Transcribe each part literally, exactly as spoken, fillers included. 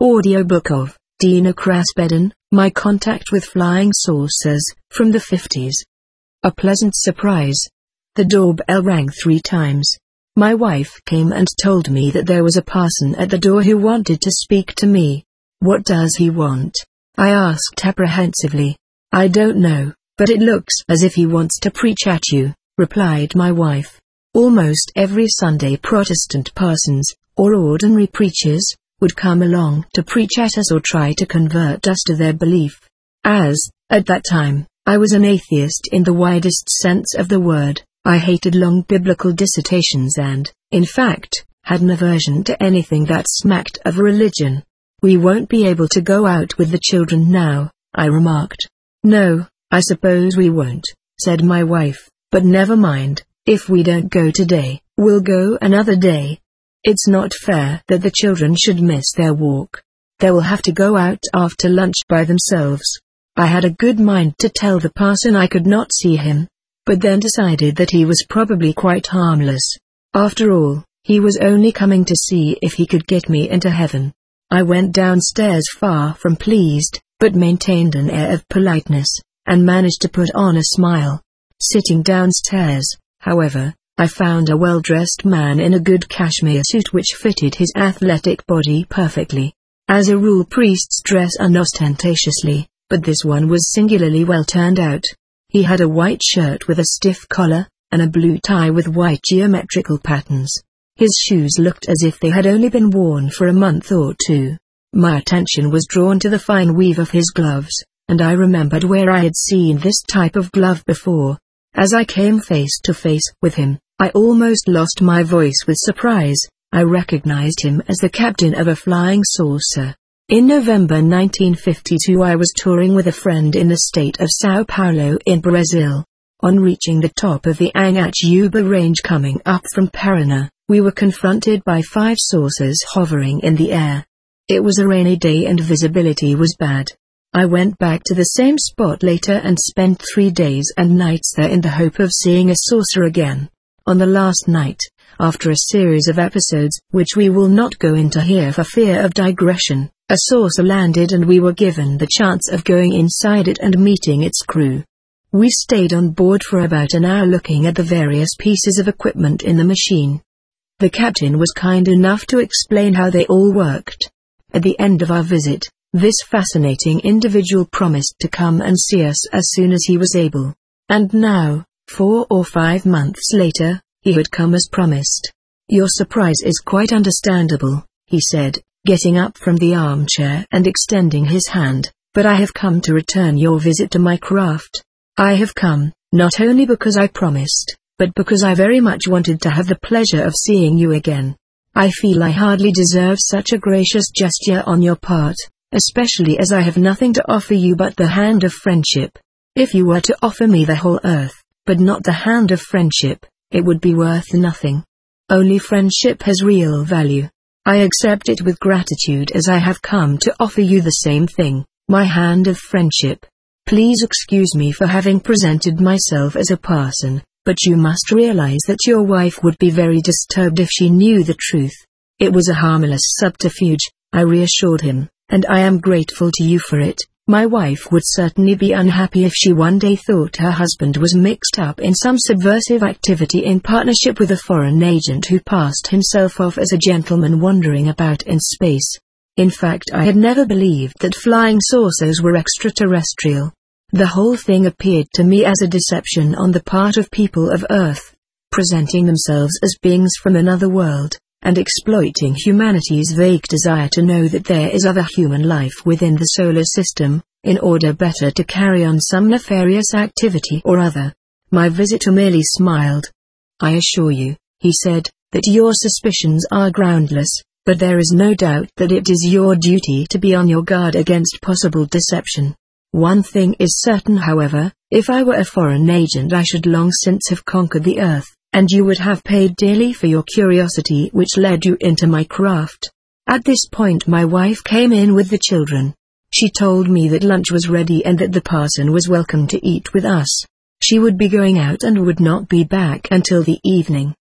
Audiobook of Dina Krasbedin, My Contact with Flying Saucers, from the fifties. A pleasant surprise. The doorbell rang three times. My wife came and told me that there was a person at the door who wanted to speak to me. What does he want? I asked apprehensively. I don't know, but it looks as if he wants to preach at you, replied my wife. Almost every Sunday Protestant parsons, or ordinary preachers, would come along to preach at us or try to convert us to their belief. As, at that time, I was an atheist in the widest sense of the word, I hated long biblical dissertations and, in fact, had an aversion to anything that smacked of religion. We won't be able to go out with the children now, I remarked. No, I suppose we won't, said my wife, but never mind, if we don't go today, we'll go another day. It's not fair that the children should miss their walk. They will have to go out after lunch by themselves. I had a good mind to tell the parson I could not see him, but then decided that he was probably quite harmless. After all, he was only coming to see if he could get me into heaven. I went downstairs far from pleased, but maintained an air of politeness, and managed to put on a smile. Sitting downstairs, however, I found a well-dressed man in a good cashmere suit which fitted his athletic body perfectly. As a rule, priests dress unostentatiously, but this one was singularly well turned out. He had a white shirt with a stiff collar, and a blue tie with white geometrical patterns. His shoes looked as if they had only been worn for a month or two. My attention was drawn to the fine weave of his gloves, and I remembered where I had seen this type of glove before. As I came face to face with him, I almost lost my voice with surprise. I recognized him as the captain of a flying saucer. In November nineteen fifty-two I was touring with a friend in the state of São Paulo in Brazil. On reaching the top of the Anhatuba range coming up from Paraná, we were confronted by five saucers hovering in the air. It was a rainy day and visibility was bad. I went back to the same spot later and spent three days and nights there in the hope of seeing a saucer again. On the last night, after a series of episodes which we will not go into here for fear of digression, a saucer landed and we were given the chance of going inside it and meeting its crew. We stayed on board for about an hour looking at the various pieces of equipment in the machine. The captain was kind enough to explain how they all worked. At the end of our visit, this fascinating individual promised to come and see us as soon as he was able. And now, four or five months later, he had come as promised. Your surprise is quite understandable, he said, getting up from the armchair and extending his hand, but I have come to return your visit to my craft. I have come, not only because I promised, but because I very much wanted to have the pleasure of seeing you again. I feel I hardly deserve such a gracious gesture on your part, especially as I have nothing to offer you but the hand of friendship. If you were to offer me the whole earth, but not the hand of friendship, it would be worth nothing. Only friendship has real value. I accept it with gratitude as I have come to offer you the same thing, my hand of friendship. Please excuse me for having presented myself as a parson, but you must realize that your wife would be very disturbed if she knew the truth. It was a harmless subterfuge, I reassured him, and I am grateful to you for it. My wife would certainly be unhappy if she one day thought her husband was mixed up in some subversive activity in partnership with a foreign agent who passed himself off as a gentleman wandering about in space. In fact, I had never believed that flying saucers were extraterrestrial. The whole thing appeared to me as a deception on the part of people of Earth, presenting themselves as beings from another world, and exploiting humanity's vague desire to know that there is other human life within the solar system, in order better to carry on some nefarious activity or other. My visitor merely smiled. I assure you, he said, that your suspicions are groundless, but there is no doubt that it is your duty to be on your guard against possible deception. One thing is certain, however, if I were a foreign agent I should long since have conquered the earth, and you would have paid dearly for your curiosity which led you into my craft. At this point my wife came in with the children. She told me that lunch was ready and that the parson was welcome to eat with us. She would be going out and would not be back until the evening.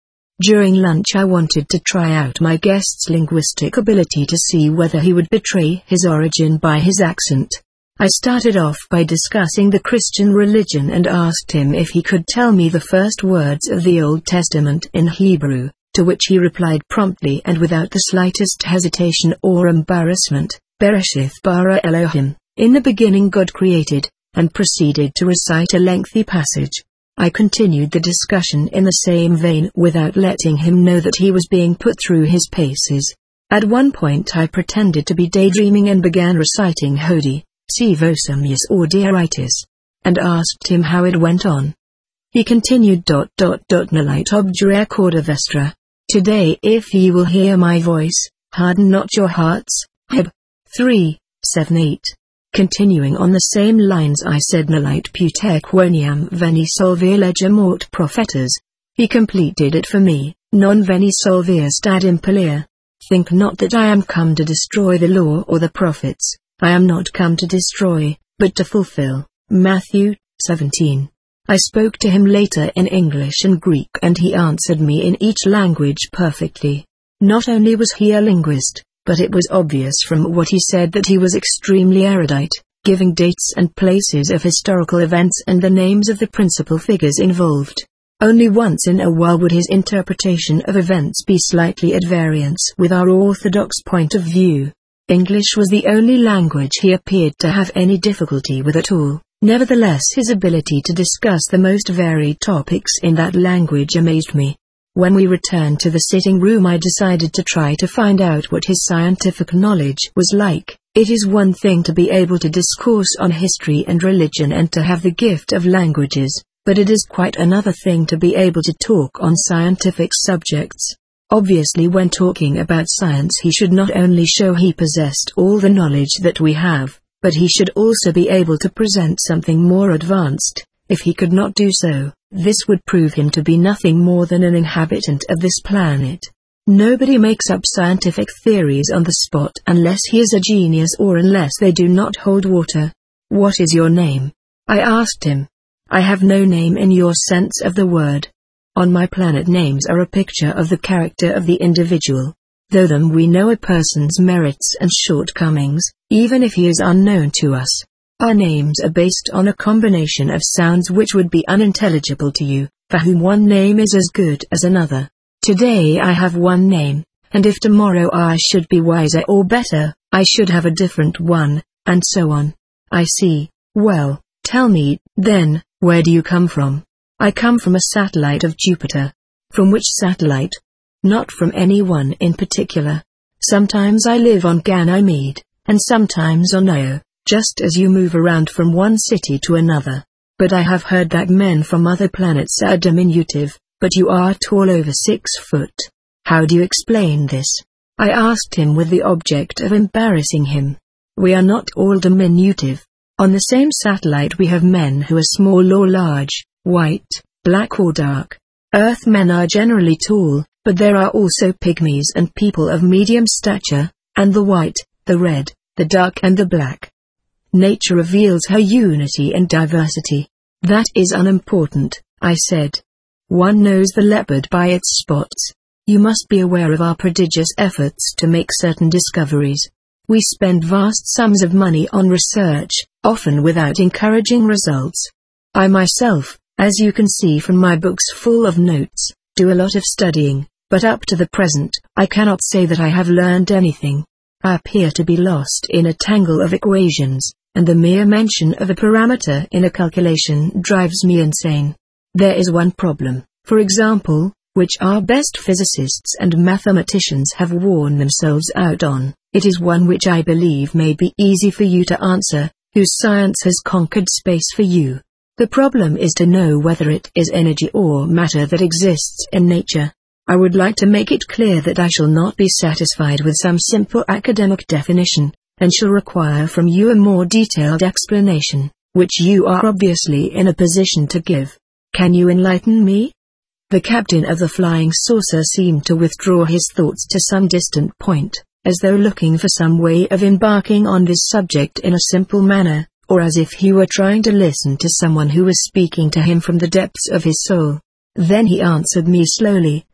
During lunch I wanted to try out my guest's linguistic ability to see whether he would betray his origin by his accent. I started off by discussing the Christian religion and asked him if he could tell me the first words of the Old Testament in Hebrew, to which he replied promptly and without the slightest hesitation or embarrassment, Bereshith bara Elohim, in the beginning God created, and proceeded to recite a lengthy passage. I continued the discussion in the same vein without letting him know that he was being put through his paces. At one point I pretended to be daydreaming and began reciting Hodi, Sivosamius or Deiritis, and asked him how it went on. He continued dot dot dot Nalite obdure cordavestra. Today if ye will hear my voice, harden not your hearts. Heb. three, seven eight. Continuing on the same lines I said Nalite pute quoniam veni solvia legem aut prophetas. He completed it for me, non veni solvia stad impelia. Think not that I am come to destroy the law or the prophets. I am not come to destroy, but to fulfill. Matthew seventeen. I spoke to him later in English and Greek and he answered me in each language perfectly. Not only was he a linguist, but it was obvious from what he said that he was extremely erudite, giving dates and places of historical events and the names of the principal figures involved. Only once in a while would his interpretation of events be slightly at variance with our orthodox point of view. English was the only language he appeared to have any difficulty with at all. Nevertheless, his ability to discuss the most varied topics in that language amazed me. When we returned to the sitting room I decided to try to find out what his scientific knowledge was like. It is one thing to be able to discourse on history and religion and to have the gift of languages, but it is quite another thing to be able to talk on scientific subjects. Obviously when talking about science he should not only show he possessed all the knowledge that we have, but he should also be able to present something more advanced. If he could not do so, this would prove him to be nothing more than an inhabitant of this planet. Nobody makes up scientific theories on the spot unless he is a genius or unless they do not hold water. What is your name? I asked him. I have no name in your sense of the word. On my planet names are a picture of the character of the individual. Through them we know a person's merits and shortcomings, even if he is unknown to us. Our names are based on a combination of sounds which would be unintelligible to you, for whom one name is as good as another. Today I have one name, and if tomorrow I should be wiser or better, I should have a different one, and so on. I see. Well, tell me, then, where do you come from? I come from a satellite of Jupiter. From which satellite? Not from any one in particular. Sometimes I live on Ganymede, and sometimes on Io, just as you move around from one city to another. But I have heard that men from other planets are diminutive, but you are tall over six foot. How do you explain this? I asked him with the object of embarrassing him. We are not all diminutive. On the same satellite we have men who are small or large, white, black or dark. Earth men are generally tall, but there are also pygmies and people of medium stature, and the white, the red, the dark and the black. Nature reveals her unity and diversity. That is unimportant, I said. One knows the leopard by its spots. You must be aware of our prodigious efforts to make certain discoveries. We spend vast sums of money on research, often without encouraging results. I myself, as you can see from my books full of notes, do a lot of studying, but up to the present, I cannot say that I have learned anything. I appear to be lost in a tangle of equations, and the mere mention of a parameter in a calculation drives me insane. There is one problem, for example, which our best physicists and mathematicians have worn themselves out on. It is one which I believe may be easy for you to answer, whose science has conquered space for you. The problem is to know whether it is energy or matter that exists in nature. I would like to make it clear that I shall not be satisfied with some simple academic definition, and shall require from you a more detailed explanation, which you are obviously in a position to give. Can you enlighten me? The captain of the flying saucer seemed to withdraw his thoughts to some distant point, as though looking for some way of embarking on this subject in a simple manner, or as if he were trying to listen to someone who was speaking to him from the depths of his soul. Then he answered me slowly,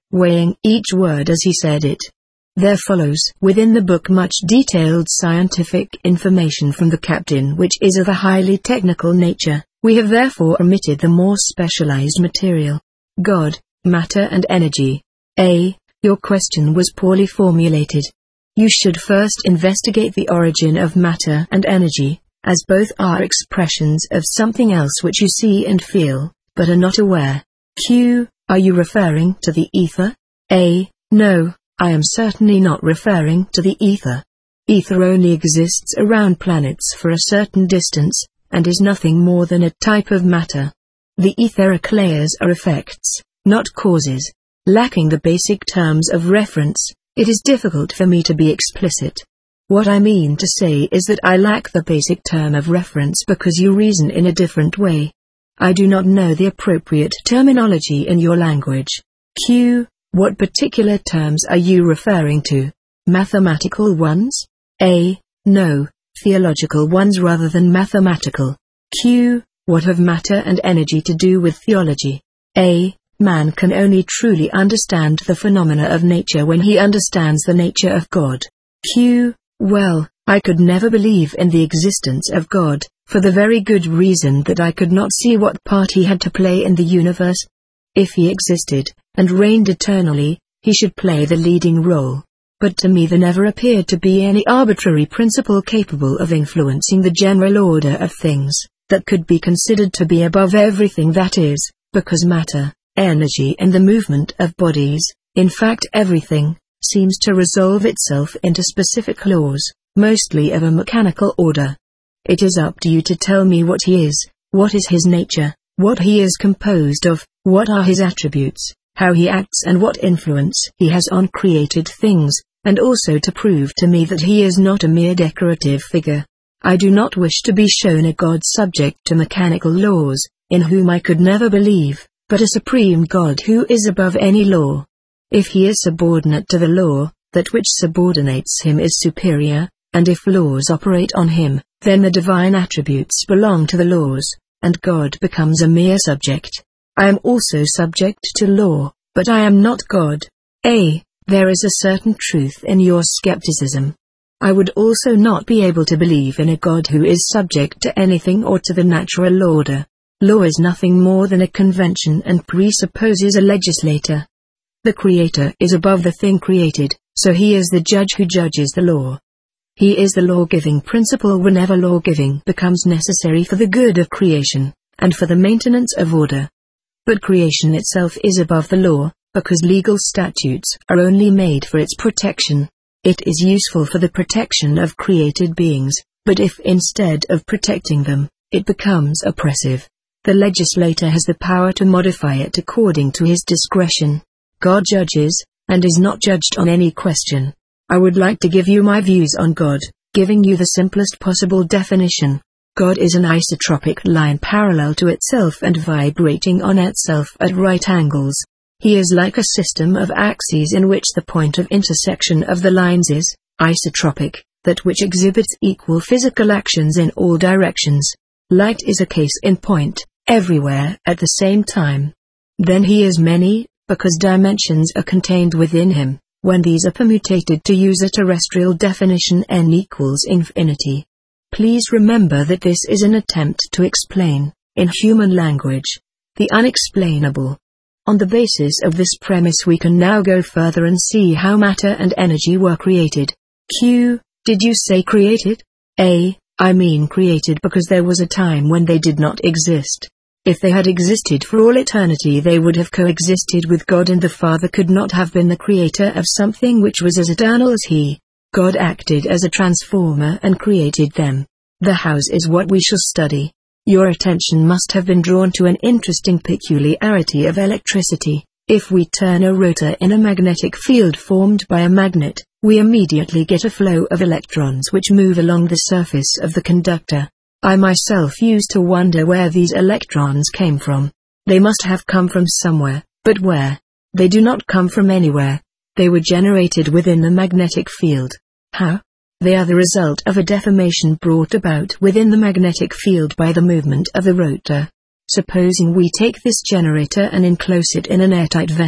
weighing each word as he said it. There follows within the book much detailed scientific information from the captain which is of a highly technical nature. We have therefore omitted the more specialized material. God, matter and energy. A. Your question was poorly formulated. You should first investigate the origin of matter and energy, as both are expressions of something else which you see and feel, but are not aware. Q. Are you referring to the ether? A. No, I am certainly not referring to the ether. Ether only exists around planets for a certain distance, and is nothing more than a type of matter. The etheric layers are effects, not causes. Lacking the basic terms of reference, it is difficult for me to be explicit. What I mean to say is that I lack the basic term of reference because you reason in a different way. I do not know the appropriate terminology in your language. Q. What particular terms are you referring to? Mathematical ones? A. No, theological ones rather than mathematical. Q. What have matter and energy to do with theology? A. Man can only truly understand the phenomena of nature when he understands the nature of God. Q. Well, I could never believe in the existence of God, for the very good reason that I could not see what part he had to play in the universe. If he existed, and reigned eternally, he should play the leading role. But to me there never appeared to be any arbitrary principle capable of influencing the general order of things, that could be considered to be above everything that is, because matter, energy and the movement of bodies, in fact everything, seems to resolve itself into specific laws, mostly of a mechanical order. It is up to you to tell me what he is, what is his nature, what he is composed of, what are his attributes, how he acts and what influence he has on created things, and also to prove to me that he is not a mere decorative figure. I do not wish to be shown a God subject to mechanical laws, in whom I could never believe, but a supreme God who is above any law. If he is subordinate to the law, that which subordinates him is superior, and if laws operate on him, then the divine attributes belong to the laws, and God becomes a mere subject. I am also subject to law, but I am not God. A. There is a certain truth in your skepticism. I would also not be able to believe in a God who is subject to anything or to the natural order. Law is nothing more than a convention and presupposes a legislator. The Creator is above the thing created, so he is the judge who judges the law. He is the law-giving principle whenever law-giving becomes necessary for the good of creation, and for the maintenance of order. But creation itself is above the law, because legal statutes are only made for its protection. It is useful for the protection of created beings, but if instead of protecting them, it becomes oppressive, the legislator has the power to modify it according to his discretion. God judges, and is not judged on any question. I would like to give you my views on God, giving you the simplest possible definition. God is an isotropic line parallel to itself and vibrating on itself at right angles. He is like a system of axes in which the point of intersection of the lines is isotropic, that which exhibits equal physical actions in all directions. Light is a case in point, everywhere at the same time. Then he is many, because dimensions are contained within him. When these are permutated to use a terrestrial definition, n equals infinity. Please remember that this is an attempt to explain, in human language, the unexplainable. On the basis of this premise we can now go further and see how matter and energy were created. Q. Did you say created? A. I mean created because there was a time when they did not exist. If they had existed for all eternity they would have coexisted with God, and the Father could not have been the creator of something which was as eternal as He. God acted as a transformer and created them. The house is what we shall study. Your attention must have been drawn to an interesting peculiarity of electricity. If we turn a rotor in a magnetic field formed by a magnet, we immediately get a flow of electrons which move along the surface of the conductor. I myself used to wonder where these electrons came from. They must have come from somewhere, but where? They do not come from anywhere. They were generated within the magnetic field. How? They are the result of a deformation brought about within the magnetic field by the movement of the rotor. Supposing we take this generator and enclose it in an airtight vessel,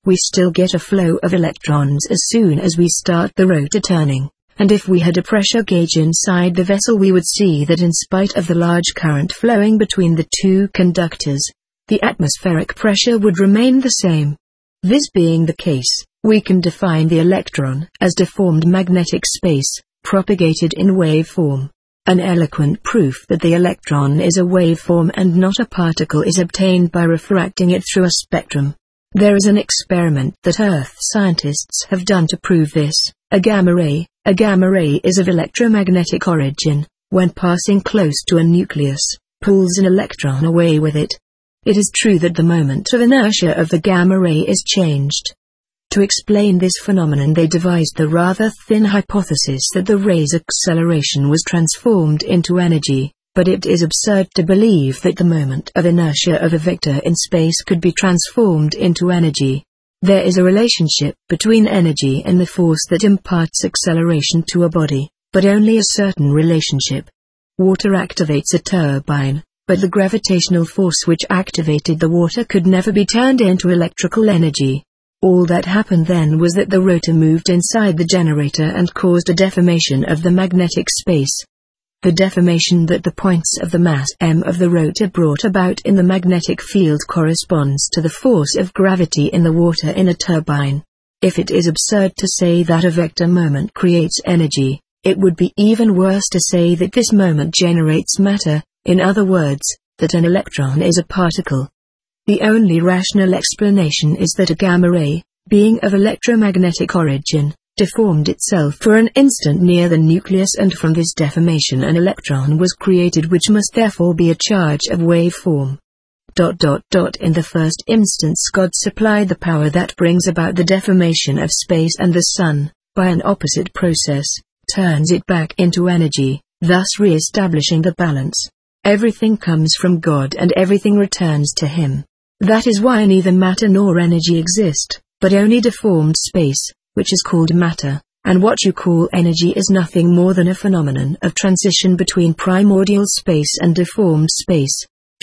we still get a flow of electrons as soon as we start the rotor turning, and if we had a pressure gauge inside the vessel we would see that in spite of the large current flowing between the two conductors, the atmospheric pressure would remain the same. This being the case, we can define the electron as deformed magnetic space, propagated in wave form. An eloquent proof that the electron is a waveform and not a particle is obtained by refracting it through a spectrum. There is an experiment that Earth scientists have done to prove this, a gamma ray. A gamma ray is of electromagnetic origin, when passing close to a nucleus, pulls an electron away with it. It is true that the moment of inertia of the gamma ray is changed. To explain this phenomenon they devised the rather thin hypothesis that the ray's acceleration was transformed into energy, but it is absurd to believe that the moment of inertia of a vector in space could be transformed into energy. There is a relationship between energy and the force that imparts acceleration to a body, but only a certain relationship. Water activates a turbine, but the gravitational force which activated the water could never be turned into electrical energy. All that happened then was that the rotor moved inside the generator and caused a deformation of the magnetic space. The deformation that the points of the mass m of the rotor brought about in the magnetic field corresponds to the force of gravity in the water in a turbine. If it is absurd to say that a vector moment creates energy, it would be even worse to say that this moment generates matter, in other words, that an electron is a particle. The only rational explanation is that a gamma ray, being of electromagnetic origin, deformed itself for an instant near the nucleus, and from this deformation an electron was created which must therefore be a charge of wave form. Dot dot dot In the first instance God supplied the power that brings about the deformation of space, and the Sun, by an opposite process, turns it back into energy, thus re-establishing the balance. Everything comes from God and everything returns to Him. That is why neither matter nor energy exist, but only deformed space, which is called matter, and what you call energy is nothing more than a phenomenon of transition between primordial space and deformed space.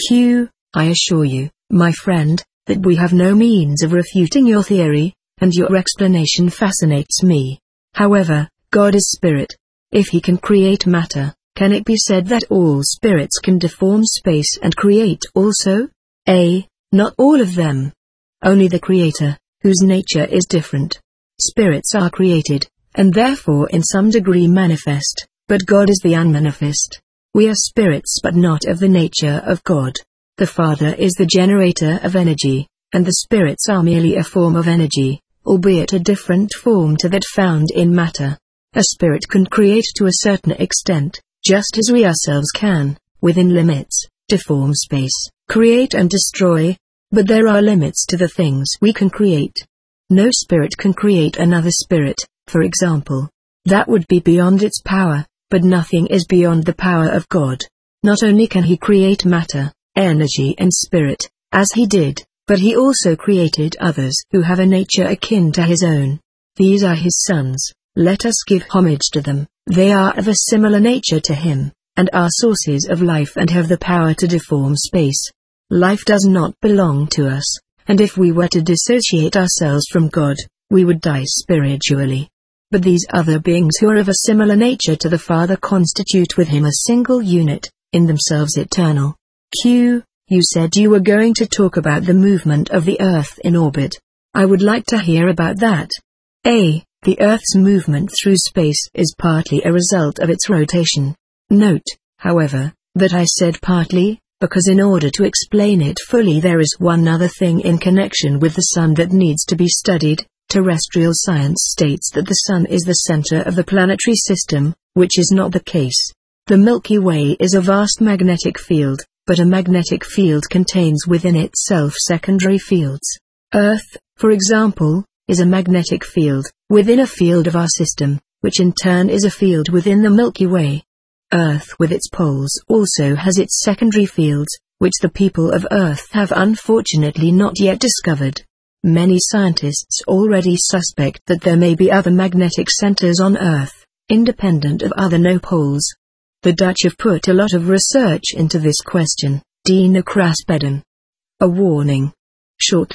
Q. I assure you, my friend, that we have no means of refuting your theory, and your explanation fascinates me. However, God is spirit. If He can create matter, can it be said that all spirits can deform space and create also? A. Not all of them. Only the Creator, whose nature is different. Spirits are created, and therefore in some degree manifest, but God is the unmanifest. We are spirits but not of the nature of God. The Father is the generator of energy, and the spirits are merely a form of energy, albeit a different form to that found in matter. A spirit can create to a certain extent, just as we ourselves can, within limits, deform space, create and destroy, but there are limits to the things we can create. No spirit can create another spirit, for example. That would be beyond its power, but nothing is beyond the power of God. Not only can He create matter, energy and spirit, as He did, but He also created others who have a nature akin to His own. These are His sons. Let us give homage to them. They are of a similar nature to Him, and are sources of life and have the power to deform space. Life does not belong to us, and if we were to dissociate ourselves from God, we would die spiritually. But these other beings who are of a similar nature to the Father constitute with Him a single unit, in themselves eternal. Q. You said you were going to talk about the movement of the Earth in orbit. I would like to hear about that. A. The Earth's movement through space is partly a result of its rotation. Note, however, that I said partly, because in order to explain it fully there is one other thing in connection with the Sun that needs to be studied. Terrestrial science states that the Sun is the center of the planetary system, which is not the case. The Milky Way is a vast magnetic field, but a magnetic field contains within itself secondary fields. Earth, for example, is a magnetic field, within a field of our system, which in turn is a field within the Milky Way. Earth with its poles also has its secondary fields, which the people of Earth have unfortunately not yet discovered. Many scientists already suspect that there may be other magnetic centers on Earth, independent of other no-poles. The Dutch have put a lot of research into this question. Dina Krasbedden. A warning. Shortly,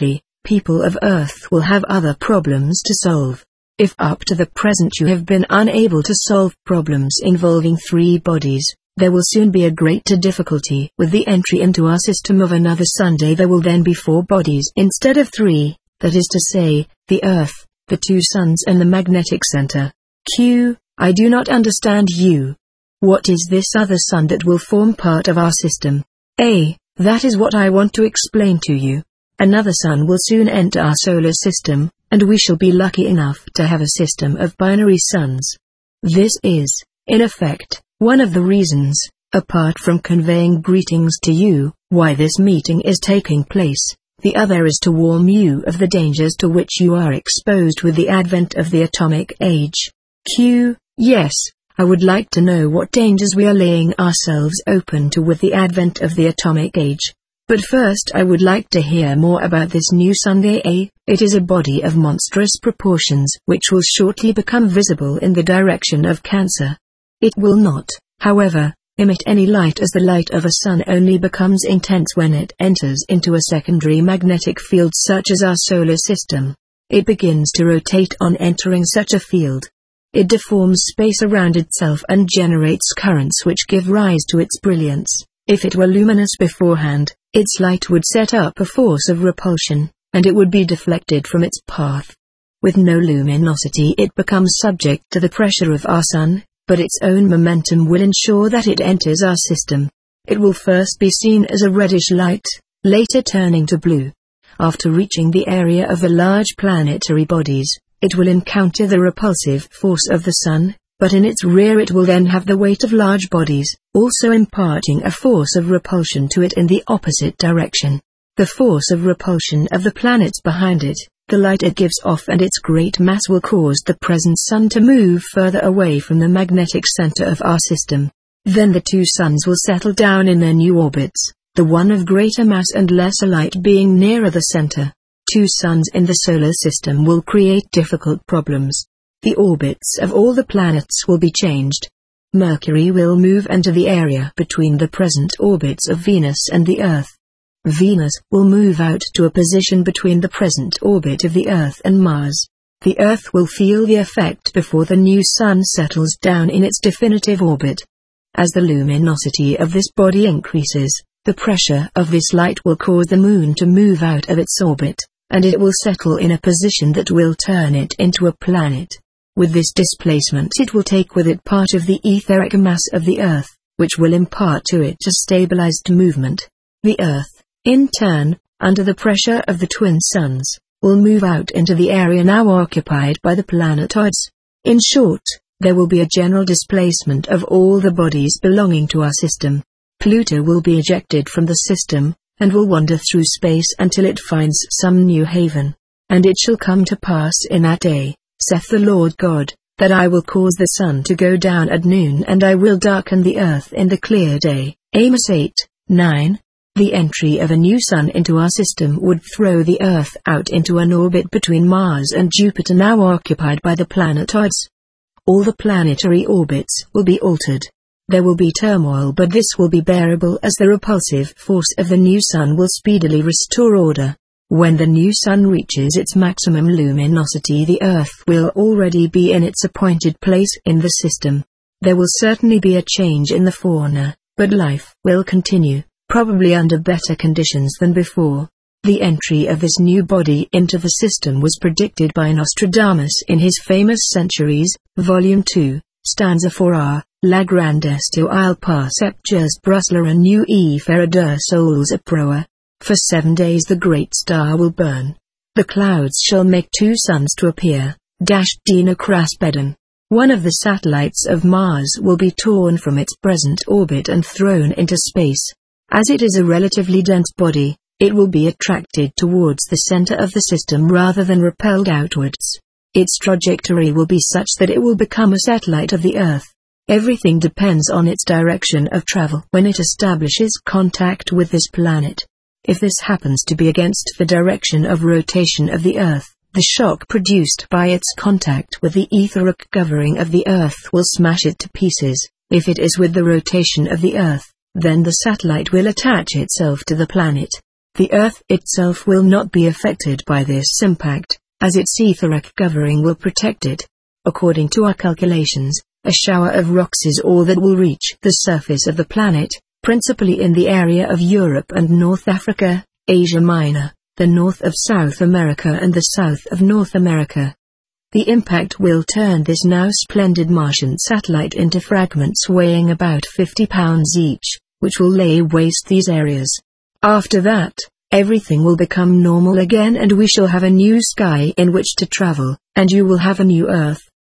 People of Earth will have other problems to solve. If up to the present you have been unable to solve problems involving three bodies, there will soon be a greater difficulty with the entry into our system of another Sunday. There will then be four bodies instead of three, that is to say, the Earth, the two suns and the magnetic center. Q. I do not understand you. What is this other sun that will form part of our system? A. That is what I want to explain to you. Another sun will soon enter our solar system, and we shall be lucky enough to have a system of binary suns. This is, in effect, one of the reasons, apart from conveying greetings to you, why this meeting is taking place. The other is to warn you of the dangers to which you are exposed with the advent of the atomic age. Q. Yes, I would like to know what dangers we are laying ourselves open to with the advent of the atomic age. But first I would like to hear more about this new Sunday. A. It is a body of monstrous proportions which will shortly become visible in the direction of Cancer. It will not, however, emit any light, as the light of a sun only becomes intense when it enters into a secondary magnetic field such as our solar system. It begins to rotate on entering such a field. It deforms space around itself and generates currents which give rise to its brilliance. If it were luminous beforehand, its light would set up a force of repulsion, and it would be deflected from its path. With no luminosity it becomes subject to the pressure of our sun, but its own momentum will ensure that it enters our system. It will first be seen as a reddish light, later turning to blue. After reaching the area of the large planetary bodies, it will encounter the repulsive force of the sun, but in its rear it will then have the weight of large bodies, also imparting a force of repulsion to it in the opposite direction. The force of repulsion of the planets behind it, the light it gives off and its great mass will cause the present sun to move further away from the magnetic center of our system. Then the two suns will settle down in their new orbits, the one of greater mass and lesser light being nearer the center. Two suns in the solar system will create difficult problems. The orbits of all the planets will be changed. Mercury will move into the area between the present orbits of Venus and the Earth. Venus will move out to a position between the present orbit of the Earth and Mars. The Earth will feel the effect before the new sun settles down in its definitive orbit. As the luminosity of this body increases, the pressure of this light will cause the moon to move out of its orbit, and it will settle in a position that will turn it into a planet. With this displacement it will take with it part of the etheric mass of the Earth, which will impart to it a stabilized movement. The Earth, in turn, under the pressure of the twin suns, will move out into the area now occupied by the planetoids. In short, there will be a general displacement of all the bodies belonging to our system. Pluto will be ejected from the system, and will wander through space until it finds some new haven. And it shall come to pass in that day, saith the Lord God, that I will cause the sun to go down at noon and I will darken the earth in the clear day. Amos eight, nine. The entry of a new sun into our system would throw the Earth out into an orbit between Mars and Jupiter now occupied by the planetoids. All the planetary orbits will be altered. There will be turmoil, but this will be bearable as the repulsive force of the new sun will speedily restore order. When the new sun reaches its maximum luminosity, the Earth will already be in its appointed place in the system. There will certainly be a change in the fauna, but life will continue, probably under better conditions than before. The entry of this new body into the system was predicted by Nostradamus in his famous Centuries, Volume two, Stanza four R, La grande étoile perceptueuse brûlera un new faire de sols à proa. For seven days the great star will burn. The clouds shall make two suns to appear. Dash Dina Kraspedon. One of the satellites of Mars will be torn from its present orbit and thrown into space. As it is a relatively dense body, it will be attracted towards the center of the system rather than repelled outwards. Its trajectory will be such that it will become a satellite of the Earth. Everything depends on its direction of travel when it establishes contact with this planet. If this happens to be against the direction of rotation of the Earth, the shock produced by its contact with the etheric covering of the Earth will smash it to pieces. If it is with the rotation of the Earth, then the satellite will attach itself to the planet. The Earth itself will not be affected by this impact, as its etheric covering will protect it. According to our calculations, a shower of rocks is all that will reach the surface of the planet, principally in the area of Europe and North Africa, Asia Minor, the north of South America and the south of North America. The impact will turn this now splendid Martian satellite into fragments weighing about fifty pounds each, which will lay waste these areas. After that, everything will become normal again and we shall have a new sky in which to travel, and you will have a new Earth.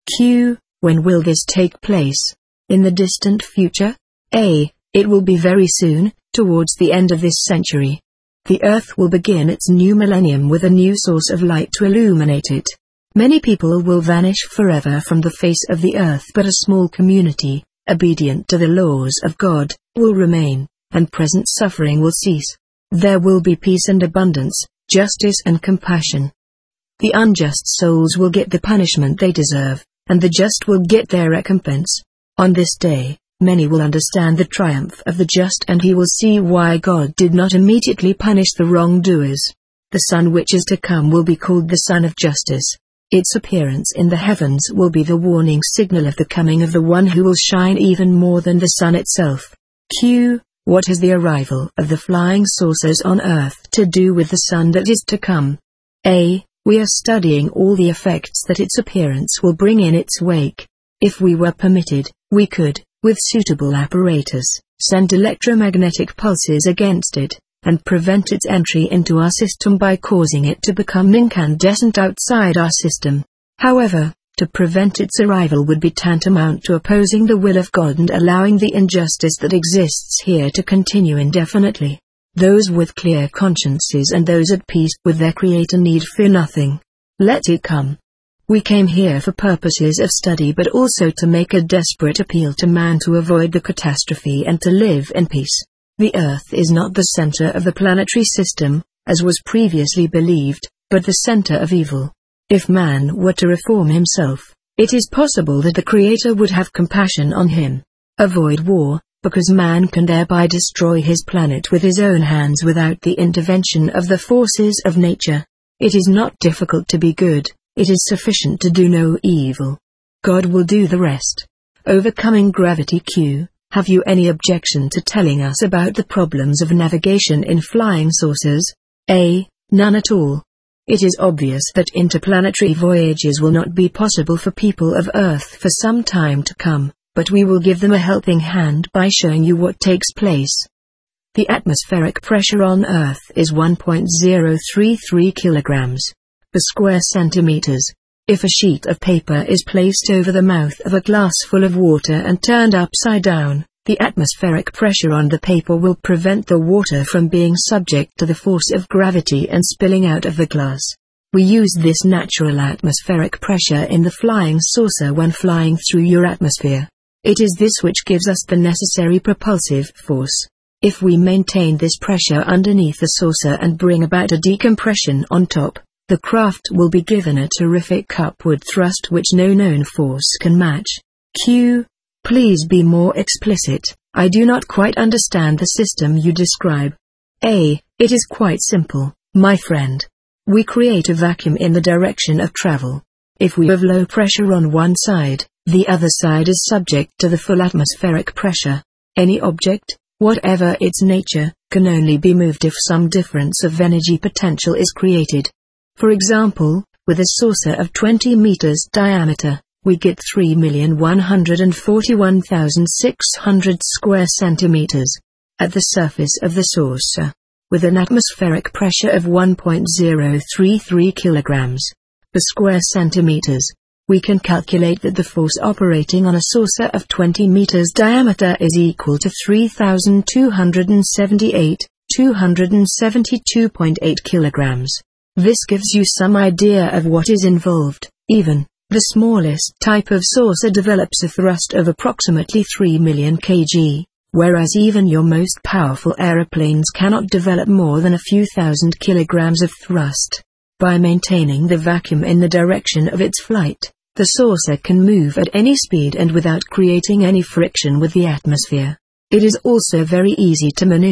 Q. When will this take place? In the distant future? A. It will be very soon, towards the end of this century. The Earth will begin its new millennium with a new source of light to illuminate it. Many people will vanish forever from the face of the earth, but a small community, obedient to the laws of God, will remain, and present suffering will cease. There will be peace and abundance, justice and compassion. The unjust souls will get the punishment they deserve, and the just will get their recompense. On this day, many will understand the triumph of the just, and he will see why God did not immediately punish the wrongdoers. The sun which is to come will be called the Sun of Justice. Its appearance in the heavens will be the warning signal of the coming of the one who will shine even more than the sun itself. Q. What has the arrival of the flying saucers on Earth to do with the sun that is to come? A. We are studying all the effects that its appearance will bring in its wake. If we were permitted, we could, with suitable apparatus, send electromagnetic pulses against it, and prevent its entry into our system by causing it to become incandescent outside our system. However, to prevent its arrival would be tantamount to opposing the will of God and allowing the injustice that exists here to continue indefinitely. Those with clear consciences and those at peace with their Creator need fear nothing. Let it come. We came here for purposes of study, but also to make a desperate appeal to man to avoid the catastrophe and to live in peace. The Earth is not the center of the planetary system, as was previously believed, but the center of evil. If man were to reform himself, it is possible that the Creator would have compassion on him. Avoid war, because man can thereby destroy his planet with his own hands without the intervention of the forces of nature. It is not difficult to be good, it is sufficient to do no evil. God will do the rest. Overcoming gravity. Q. Have you any objection to telling us about the problems of navigation in flying saucers? A. None at all. It is obvious that interplanetary voyages will not be possible for people of Earth for some time to come, but we will give them a helping hand by showing you what takes place. The atmospheric pressure on Earth is one point zero three three kilograms per square centimeters. If a sheet of paper is placed over the mouth of a glass full of water and turned upside down, the atmospheric pressure on the paper will prevent the water from being subject to the force of gravity and spilling out of the glass. We use this natural atmospheric pressure in the flying saucer when flying through your atmosphere. It is this which gives us the necessary propulsive force. If we maintain this pressure underneath the saucer and bring about a decompression on top, the craft will be given a terrific upward thrust which no known force can match. Q. Please be more explicit. I do not quite understand the system you describe. A. It is quite simple, my friend. We create a vacuum in the direction of travel. If we have low pressure on one side, the other side is subject to the full atmospheric pressure. Any object, whatever its nature, can only be moved if some difference of energy potential is created. For example, with a saucer of twenty meters diameter, we get three million one hundred forty-one thousand six hundred square centimeters. At the surface of the saucer, with an atmospheric pressure of one point zero three three kilograms per square centimeters, we can calculate that the force operating on a saucer of twenty meters diameter is equal to three thousand two hundred seventy-eight thousand two hundred seventy-two point eight kilograms. This gives you some idea of what is involved. Even the smallest type of saucer develops a thrust of approximately three million kilograms, whereas even your most powerful aeroplanes cannot develop more than a few thousand kilograms of thrust. By maintaining the vacuum in the direction of its flight, the saucer can move at any speed and without creating any friction with the atmosphere. It is also very easy to maneuver,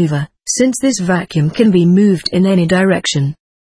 Since this vacuum can be moved in any direction,